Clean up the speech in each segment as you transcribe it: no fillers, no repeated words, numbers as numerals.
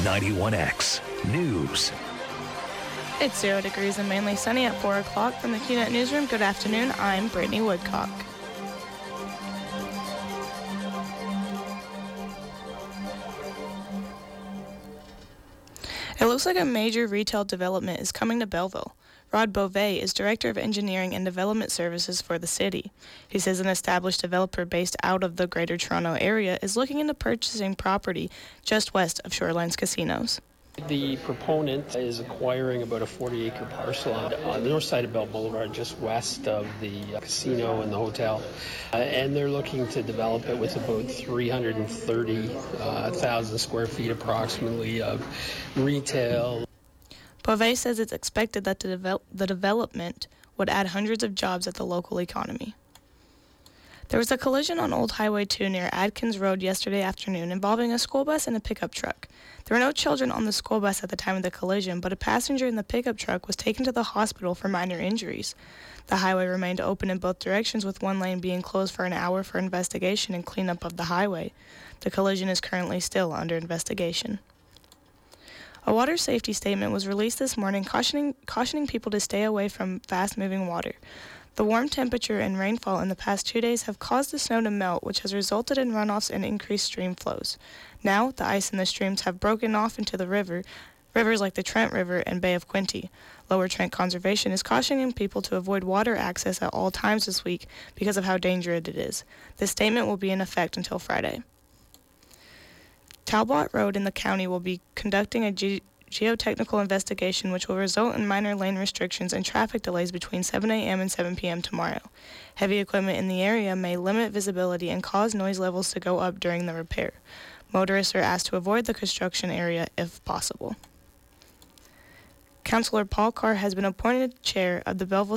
91X News. It's 0 degrees and mainly sunny at 4 o'clock. From the QNet Newsroom, good afternoon. I'm Brittany Woodcock. It looks like a major retail development is coming to Belleville. Rod Beauvais is Director of Engineering and Development Services for the city. He says an established developer based out of the Greater Toronto area is looking into purchasing property just west of Shorelines Casinos. The proponent is acquiring about a 40-acre parcel on the north side of Bell Boulevard, just west of the casino and the hotel. And they're looking to develop it with about 330,000 square feet approximately of retail. Beauvais says it's expected that the development would add hundreds of jobs at the local economy. There was a collision on Old Highway 2 near Adkins Road yesterday afternoon involving a school bus and a pickup truck. There were no children on the school bus at the time of the collision, but a passenger in the pickup truck was taken to the hospital for minor injuries. The highway remained open in both directions, with one lane being closed for an hour for investigation and cleanup of the highway. The collision is currently still under investigation. A water safety statement was released this morning cautioning people to stay away from fast-moving water. The warm temperature and rainfall in the past 2 days have caused the snow to melt, which has resulted in runoffs and increased stream flows. Now, the ice in the streams have broken off into the rivers like the Trent River and Bay of Quinte. Lower Trent Conservation is cautioning people to avoid water access at all times this week because of how dangerous it is. This statement will be in effect until Friday. Talbot Road in the county will be conducting a geotechnical investigation which will result in minor lane restrictions and traffic delays between 7 a.m. and 7 p.m. tomorrow. Heavy equipment in the area may limit visibility and cause noise levels to go up during the repair. Motorists are asked to avoid the construction area if possible. Councillor Paul Carr has been appointed chair of the Belleville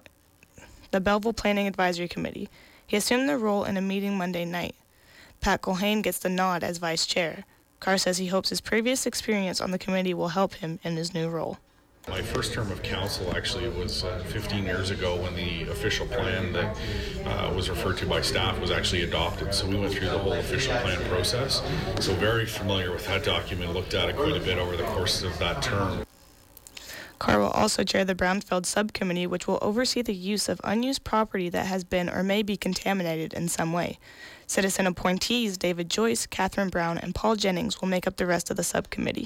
Planning Advisory Committee. He assumed the role in a meeting Monday night. Pat Culhane gets the nod as vice chair. Carr says he hopes his previous experience on the committee will help him in his new role. My first term of council actually was 15 years ago when the official plan that was referred to by staff was actually adopted. So we went through the whole official plan process. So very familiar with that document, looked at it quite a bit over the course of that term. Carr will also chair the Brownfield Subcommittee, which will oversee the use of unused property that has been or may be contaminated in some way. Citizen appointees David Joyce, Catherine Brown, and Paul Jennings will make up the rest of the subcommittee.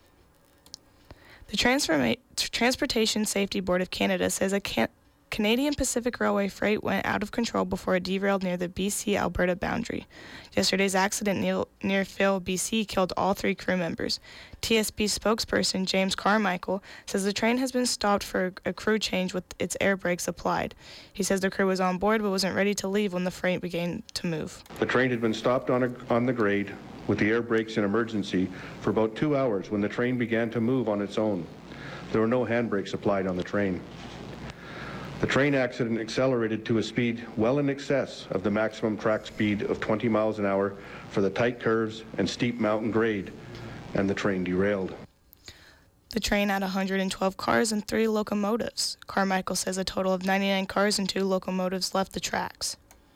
The Transportation Safety Board of Canada says a Canadian Pacific Railway freight went out of control before it derailed near the BC-Alberta boundary. Yesterday's accident near Phil, BC, killed all 3 crew members. TSB spokesperson James Carmichael says the train has been stopped for a crew change with its air brakes applied. He says the crew was on board but wasn't ready to leave when the freight began to move. The train had been stopped on the grade with the air brakes in emergency for about 2 hours when the train began to move on its own. There were no handbrakes applied on the train. The train accident accelerated to a speed well in excess of the maximum track speed of 20 miles an hour for the tight curves and steep mountain grade, and the train derailed. The train had 112 cars and 3 locomotives. Carmichael says a total of 99 cars and 2 locomotives left the tracks.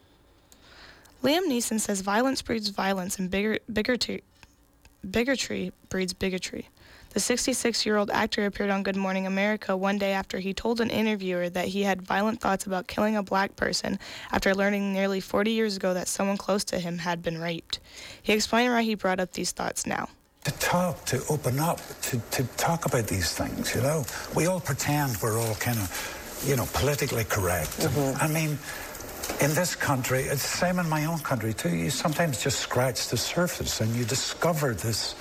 Liam Neeson says violence breeds violence and bigotry breeds bigotry. The 66-year-old actor appeared on Good Morning America one day after he told an interviewer that he had violent thoughts about killing a black person after learning nearly 40 years ago that someone close to him had been raped. He explained why he brought up these thoughts now. To talk, to open up, to talk about these things, you know. We all pretend we're all kind of, politically correct. Mm-hmm. I mean, in this country, it's the same in my own country too. You sometimes just scratch the surface and you discover this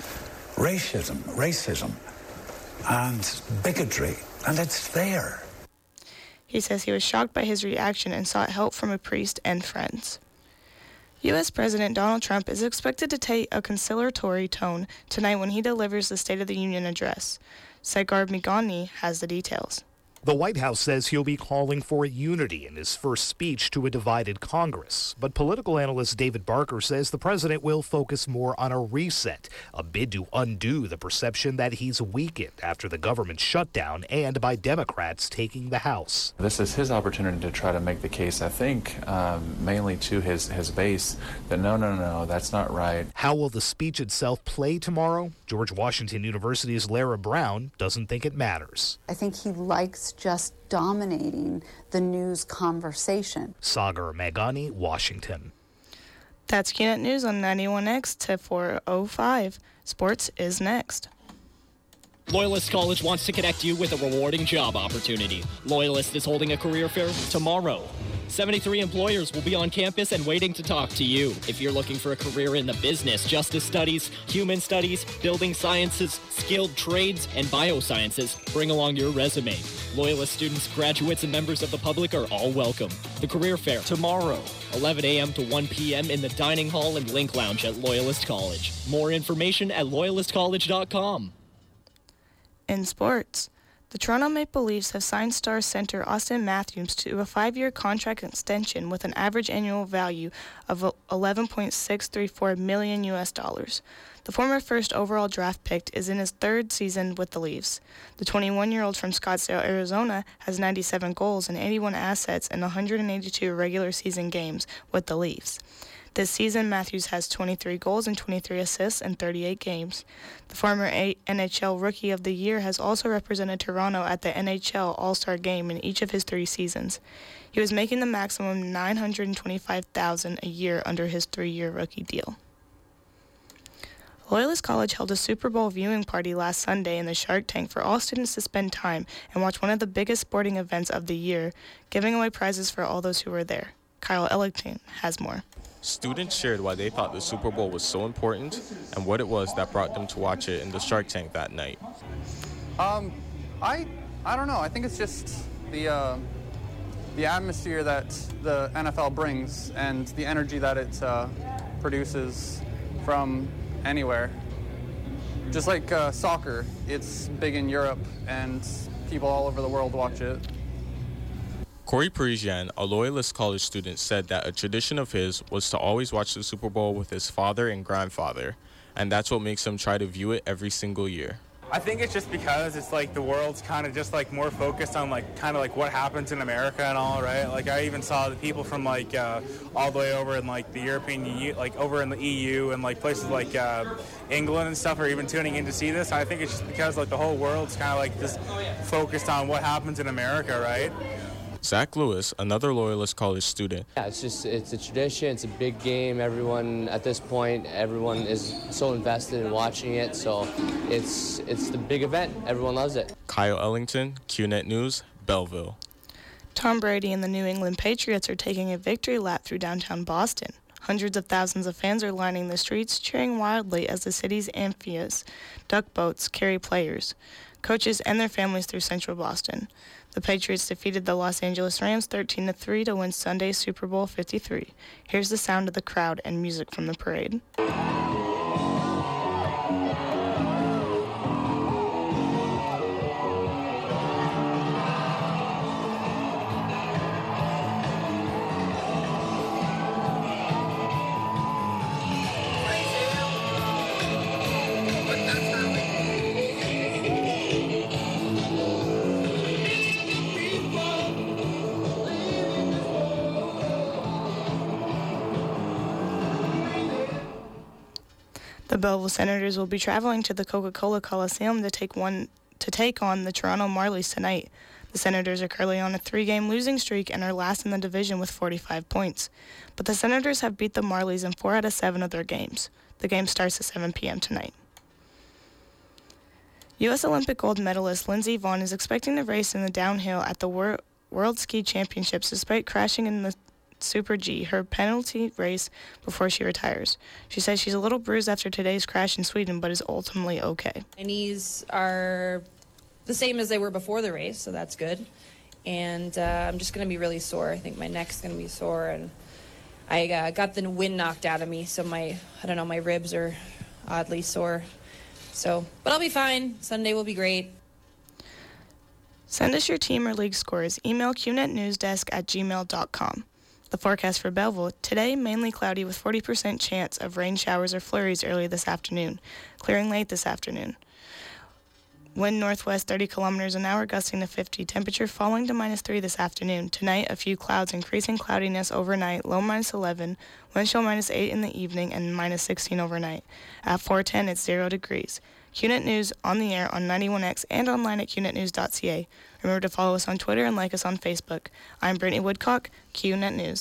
racism and bigotry, and it's there. He says he was shocked by his reaction and sought help from a priest and friends. U.S. President Donald Trump is expected to take a conciliatory tone tonight when he delivers the State of the Union address. Sagar Migani has the details. The White House says he'll be calling for unity in his first speech to a divided Congress. But political analyst David Barker says the president will focus more on a reset, a bid to undo the perception that he's weakened after the government shutdown and by Democrats taking the House. This is his opportunity to try to make the case, I think, mainly to his base, that no, that's not right. How will the speech itself play tomorrow? George Washington University's Lara Brown doesn't think it matters. I think he likes just dominating the news conversation. Sagar Meghani, Washington. That's QNet News on 91X to 4:05. Sports is next. Loyalist College wants to connect you with a rewarding job opportunity. Loyalist is holding a career fair tomorrow. 73 employers will be on campus and waiting to talk to you. If you're looking for a career in the business, justice studies, human studies, building sciences, skilled trades, and biosciences, bring along your resume. Loyalist students, graduates, and members of the public are all welcome. The career fair tomorrow, 11 a.m. to 1 p.m. in the dining hall and link lounge at Loyalist College. More information at loyalistcollege.com. In sports, the Toronto Maple Leafs have signed star center Austin Matthews to a 5-year contract extension with an average annual value of $11.634 million. The former first overall draft pick is in his third season with the Leafs. The 21-year-old from Scottsdale, Arizona, has 97 goals and 81 assets in 182 regular season games with the Leafs. This season, Matthews has 23 goals and 23 assists in 38 games. The former NHL Rookie of the Year has also represented Toronto at the NHL All-Star Game in each of his 3 seasons. He was making the maximum $925,000 a year under his 3-year rookie deal. Loyalist College held a Super Bowl viewing party last Sunday in the Shark Tank for all students to spend time and watch one of the biggest sporting events of the year, giving away prizes for all those who were there. Kyle Ellington has more. Students shared why they thought the Super Bowl was so important and what it was that brought them to watch it in the Shark Tank that night. I don't know. I think it's just the atmosphere that the NFL brings and the energy that it produces from anywhere. Just like soccer, it's big in Europe and people all over the world watch it. Corey Parisian, a Loyalist College student, said that a tradition of his was to always watch the Super Bowl with his father and grandfather, and that's what makes him try to view it every single year. I think it's just because it's like the world's kind of just like more focused on like kind of like what happens in America and all, right? Like I even saw the people from like all the way over in like the European Union, like over in the EU and like places like England and stuff are even tuning in to see this. I think it's just because like the whole world's kind of like just focused on what happens in America, right? Zach Lewis, another Loyalist College student. Yeah, it's a tradition. It's a big game. Everyone, at this point, everyone is so invested in watching it. So it's the big event. Everyone loves it. Kyle Ellington, QNet News, Belleville. Tom Brady and the New England Patriots are taking a victory lap through downtown Boston. Hundreds of thousands of fans are lining the streets, cheering wildly as the city's amphibious duck boats carry players, coaches, and their families through central Boston. The Patriots defeated the Los Angeles Rams 13-3 to win Sunday's Super Bowl 53. Here's the sound of the crowd and music from the parade. The Belleville Senators will be traveling to the Coca-Cola Coliseum to take on the Toronto Marlies tonight. The Senators are currently on a 3-game losing streak and are last in the division with 45 points. But the Senators have beat the Marlies in 4 out of 7 of their games. The game starts at 7 p.m. tonight. U.S. Olympic gold medalist Lindsey Vonn is expecting to race in the downhill at the World Ski Championships despite crashing in the Super G, her penalty race, before she retires. She says she's a little bruised after today's crash in Sweden, but is ultimately okay. My knees are the same as they were before the race, so that's good. And I'm just going to be really sore. I think my neck's going to be sore, and I got the wind knocked out of me, so my ribs are oddly sore. So, but I'll be fine. Sunday will be great. Send us your team or league scores. Email qnetnewsdesk@gmail.com. The forecast for Belleville, today mainly cloudy with 40% chance of rain showers or flurries early this afternoon, clearing late this afternoon. Wind northwest 30 kilometers an hour, gusting to 50. Temperature falling to -3 this afternoon. Tonight, a few clouds, increasing cloudiness overnight, low -11, wind chill -8 in the evening, and -16 overnight. At 4:10, it's 0 degrees. QNet News on the air on 91X and online at qnetnews.ca. Remember to follow us on Twitter and like us on Facebook. I'm Brittany Woodcock, QNet News.